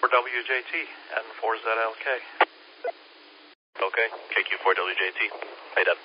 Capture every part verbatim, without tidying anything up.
W J T and four Z L K. Okay, K Q four W J T. Hey, Deb.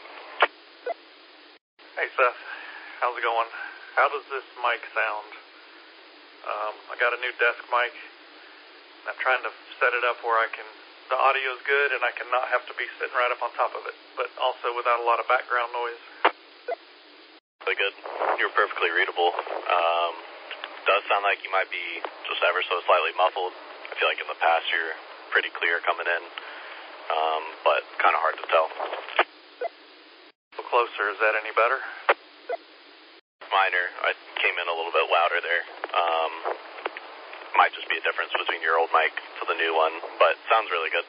Hey, Seth. How's it going? How does this mic sound? Um, I got a new desk mic. I'm trying to set it up where I can, the audio's good and I can not have to be sitting right up on top of it, but also without a lot of background noise. Really good. You're perfectly readable. Um, does sound like you might be just ever so slightly muffled. I feel like in the past you're pretty clear coming in, um, but kind of hard to tell. A little closer, is that any better? Minor. I came in a little bit louder there. Um, might just be a difference between your old mic to the new one, but sounds really good.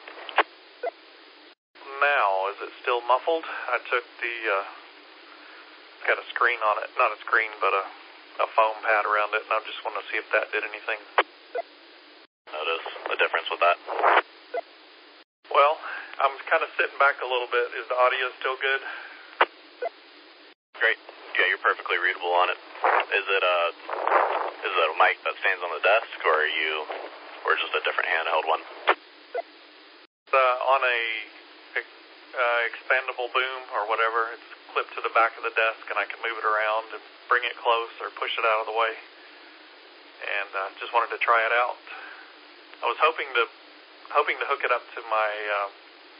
Now, is it still muffled? I took the, uh, it's got a screen on it, not a screen, but a, a foam pad around it, and I just want to see if that did anything. Notice a difference with that? Well, I'm kind of sitting back a little bit. Is the audio still good? Great. Yeah, you're perfectly readable on it. Is it a, is it a mic that stands on the desk, or are you, or just a different handheld one? It's uh, on a uh, expandable boom or whatever. It's clipped to the back of the desk, and I can move it around and bring it close or push it out of the way. And uh, just wanted to try it out. I was hoping to hoping to hook it up to my uh,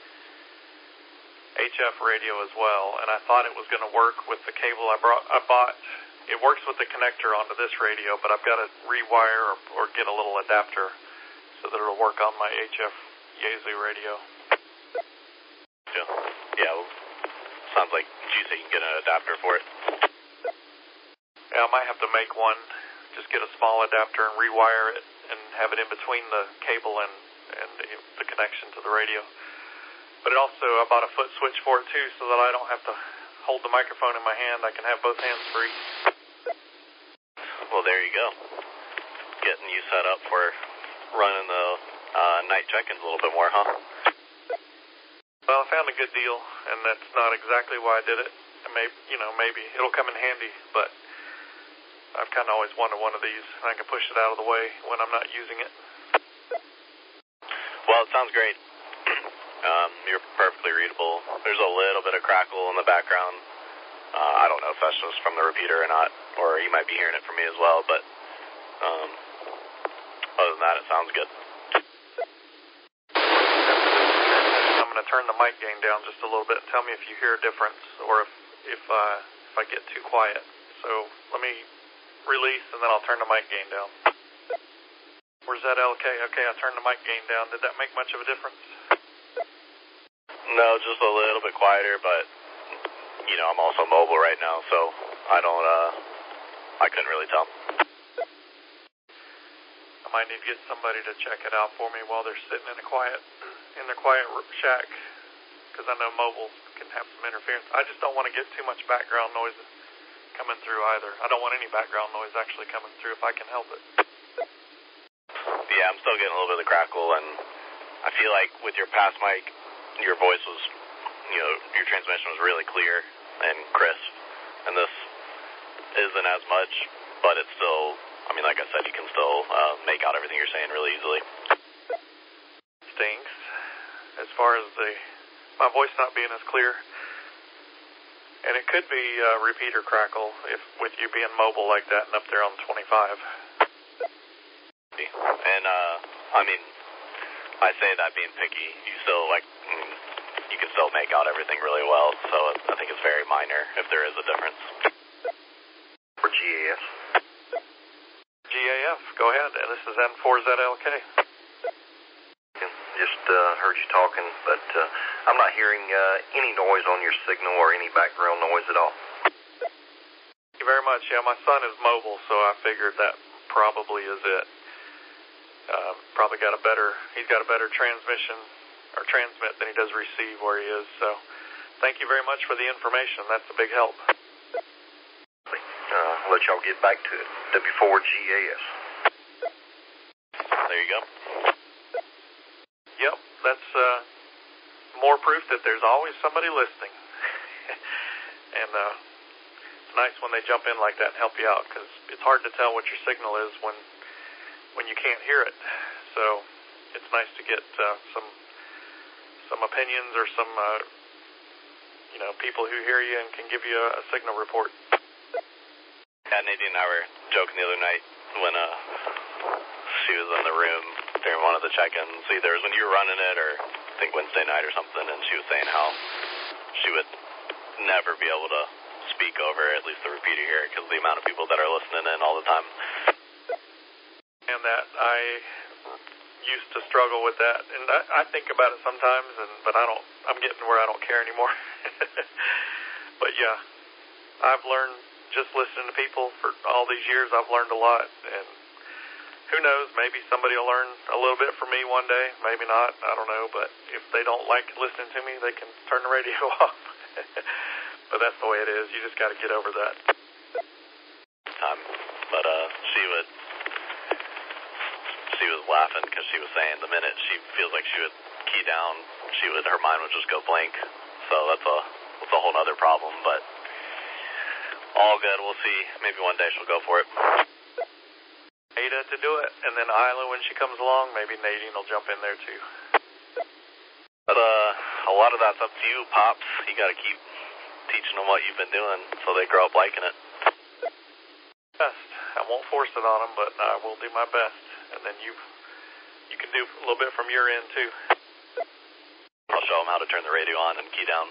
H F radio as well, and I thought it was going to work with the cable I brought. I bought. It works with the connector onto this radio, but I've got to rewire or, or get a little adapter so that it'll work on my H F Yaesu radio. Yeah, yeah. Well, sounds like you say you can get an adapter for it. Yeah, I might have to make one. Just get a small adapter and rewire it and have it in between the cable and, and the, the connection to the radio. But it also, I bought a foot switch for it too so that I don't have to hold the microphone in my hand. I can have both hands free. Well, there you go. Getting you set up for running the uh, night check-ins a little bit more, huh? Well, I found a good deal, and that's not exactly why I did it. And maybe, you know, maybe it'll come in handy, but I've kind of always wanted one of these, and I can push it out of the way when I'm not using it. Well, it sounds great. um, you're perfectly readable. There's a little bit of crackle in the background. Uh, I don't know if that's just from the repeater or not, or you might be hearing it from me as well, but um, other than that, it sounds good. I'm going to turn the mic gain down just a little bit and tell me if you hear a difference or if if, uh, if I get too quiet. So let me release, and then I'll turn the mic gain down. Where's that L K? Okay, I turned the mic gain down. Did that make much of a difference? No, just a little bit quieter, but, you know, I'm also mobile right now, so I don't, uh, I couldn't really tell. I might need to get somebody to check it out for me while they're sitting in a quiet, in their quiet shack, because I know mobile can have some interference. I just don't want to get too much background noise coming through either. I don't want any background noise actually coming through if I can help it. Yeah, I'm still getting a little bit of the crackle, and I feel like with your past mic, your voice was, you know, your transmission was really clear and crisp, and this isn't as much, but it's still, I mean, like I said, you can still uh, make out everything you're saying really easily. Stinks. As far as the, my voice not being as clear, and it could be uh, repeater crackle if with you being mobile like that and up there on twenty-five. And, uh, I mean, I say that being picky, you still, like, mm, you can still make out everything really well, so I think it's very minor if there is a difference. For G A F. G A F, go ahead. This is N four Z L K. Just uh, heard you talking, but uh, I'm not hearing uh, any noise on your signal or any background noise at all. Thank you very much. Yeah, my son is mobile, so I figured that probably is it. Uh, probably got a better, he's got a better transmission or transmit than he does receive where he is. So thank you very much for the information. That's a big help. Uh, I'll let y'all get back to it. W four G A S. There you go. Yep, that's uh, more proof that there's always somebody listening. And uh, it's nice when they jump in like that and help you out, because it's hard to tell what your signal is when when you can't hear it. So it's nice to get uh, some some opinions or some uh, you know people who hear you and can give you a, a signal report. Yeah, Nadine and I were joking the other night when uh, she was in the room during one of the check-ins. Either it was when you were running it or I think Wednesday night or something, and she was saying how she would never be able to speak over at least the repeater here because of the amount of people that are listening in all the time. And that I used to struggle with that, and I, I think about it sometimes, and but I don't. I'm getting where I don't care anymore. But yeah, I've learned. Just listening to people for all these years, I've learned a lot, and who knows, maybe somebody will learn a little bit from me one day, maybe not, I don't know, but if they don't like listening to me, they can turn the radio off. But that's the way it is. You just got to get over that. Um, but uh, she would, she was laughing because she was saying the minute she feels like she would key down, she would, her mind would just go blank. So that's a, that's a whole other problem, but all good. We'll see. Maybe one day she'll go for it. Ada to do it, and then Isla when she comes along. Maybe Nadine will jump in there too. But uh, a lot of that's up to you, Pops. You got to keep teaching them what you've been doing so they grow up liking it. Best. I won't force it on them, but I will do my best. And then you, you can do a little bit from your end too. I'll show them how to turn the radio on and key down.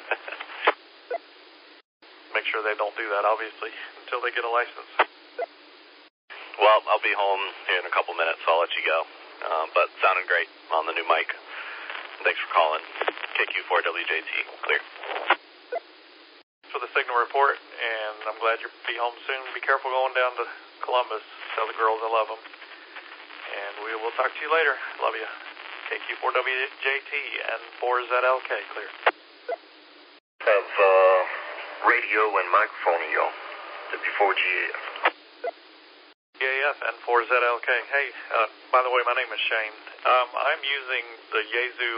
Make sure they don't do that, obviously, until they get a license. Well, I'll be home here in a couple minutes, so I'll let you go. Uh, but sounding great on the new mic. Thanks for calling. K Q four W J T, clear. For the signal report, and I'm glad you'll be home soon. Be careful going down to Columbus. Tell the girls I love them. And we will talk to you later. Love you. K Q four W J T and four Z L K, clear. Have, uh... radio and microphone in y'all. W four G A F. G A F and four Z L K. Hey, uh, by the way, my name is Shane. Um, I'm using the Yaesu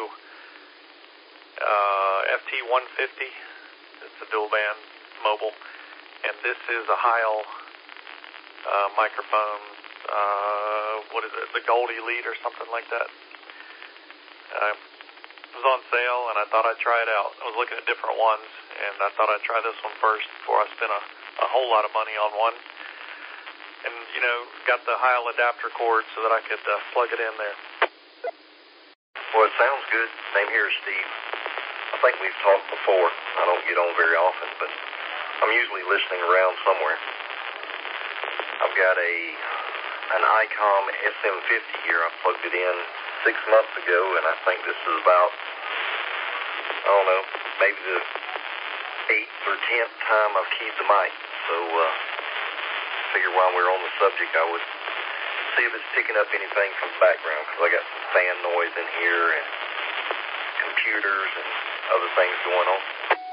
uh, F T one fifty. It's a dual band mobile. And this is a Heil uh, microphone. Uh, what is it? The Goldie Elite or something like that. Uh, it was on sale, and I thought I'd try it out. I was looking at different ones, and I thought I'd try this one first before I spent a, a whole lot of money on one. And, you know, got the Heil adapter cord so that I could uh, plug it in there. Well, it sounds good. Same here, Steve. I think we've talked before. I don't get on very often, but I'm usually listening around somewhere. I've got a an ICOM S M fifty here. I plugged it in six months ago, and I think this is about, I don't know, maybe the eighth or tenth time I've keyed the mic. So, uh, figure while we're on the subject, I would see if it's picking up anything from the background, because I got some fan noise in here and computers and other things going on.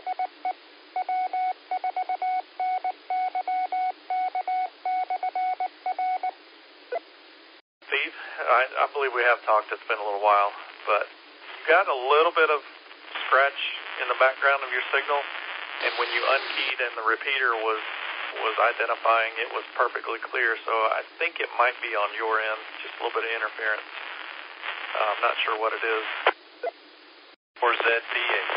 Steve, I, I believe we have talked. It's been a little while, but you got a little bit of scratch in the background of your signal, and when you unkeyed and the repeater was was identifying, it was perfectly clear. So I think it might be on your end, just a little bit of interference. Uh, I'm not sure what it is. Or Z D H.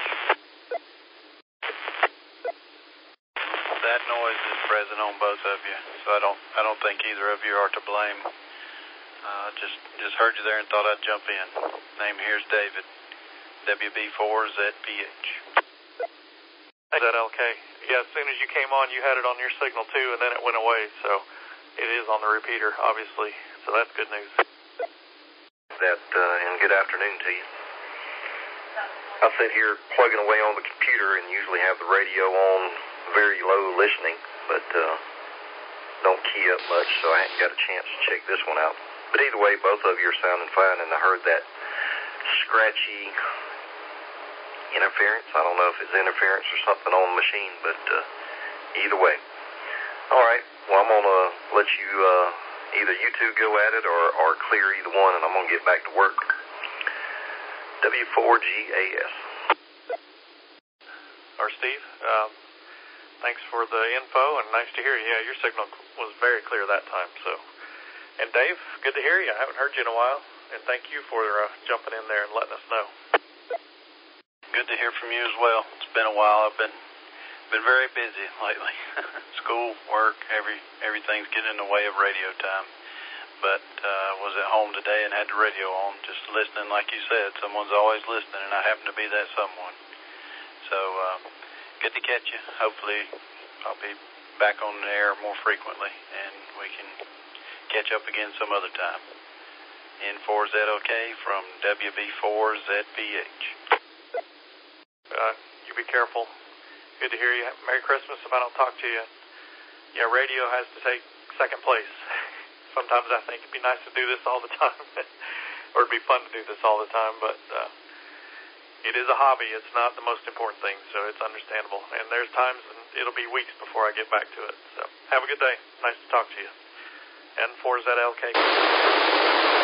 That noise is present on both of you, so I don't I don't think either of you are to blame. Uh, just just heard you there and thought I'd jump in. Name here's David. W B four Z P H. Z L K. Yeah, as soon as you came on, you had it on your signal too, and then it went away. So it is on the repeater, obviously. So that's good news. That uh, and good afternoon to you. I sit here plugging away on the computer and usually have the radio on very low listening, but uh, don't key up much, so I haven't got a chance to check this one out. But either way, both of you are sounding fine, and I heard that scratchy interference. I don't know if it's interference or something on the machine, but uh, either way. All right, well, I'm going to let you, uh, either you two go at it or, or clear either one, and I'm going to get back to work. W four G A S. Or Steve, um, thanks for the info, and nice to hear you. Yeah, your signal was very clear that time. So, and Dave, good to hear you. I haven't heard you in a while. and thank you for uh, jumping in there and letting us know. Good to hear from you as well. It's been a while. I've been been very busy lately. School, work, every everything's getting in the way of radio time. But uh, was at home today and had the radio on, just listening. Like you said, someone's always listening, and I happen to be that someone. So uh, good to catch you. Hopefully I'll be back on the air more frequently, and we can catch up again some other time. N four Z L K from W B four Z P H. Uh, you be careful. Good to hear you. Merry Christmas if I don't talk to you. Yeah, radio has to take second place. Sometimes I think it'd be nice to do this all the time, or it'd be fun to do this all the time, but uh, it is a hobby. It's not the most important thing, so it's understandable. And there's times, and it'll be weeks before I get back to it. So have a good day. Nice to talk to you. N four Z L K.